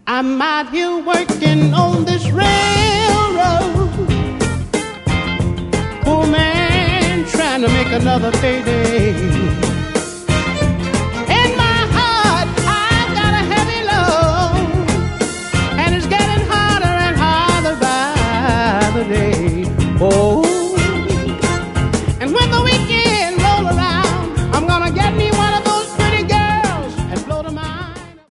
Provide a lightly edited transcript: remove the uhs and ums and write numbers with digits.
I'm out here working on this railroad. Poor man trying to make another payday.